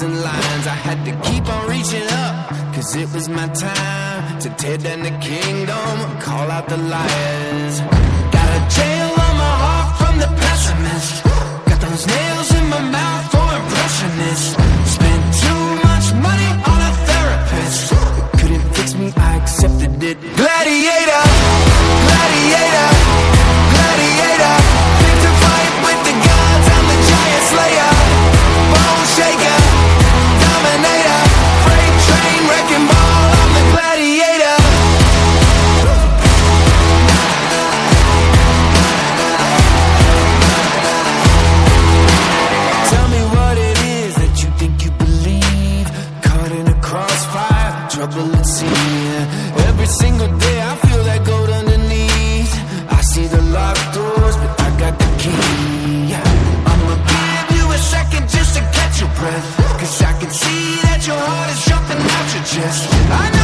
and lines. I had to keep on reaching up, cause it was my time to tear down the kingdom, call out the liars. Got a jail on my heart from the pessimist. Got those nails in my mouth for impressionists. Spent too much money on a therapist. It couldn't fix me, I accepted it. Gladiator, gladiator, gladiator. Picked a fight with the gods, I'm the giant slayer. Bone shaker, dominator. Freight train, wrecking ball, I'm the gladiator. Tell me what it is that you think you believe. Caught in a crossfire, trouble at sea. Every single day I feel that gold underneath. I see the locked doors, but I got the key. I'ma give you a second just to catch your breath, cause I can see that your heart is jumping out your chest. I know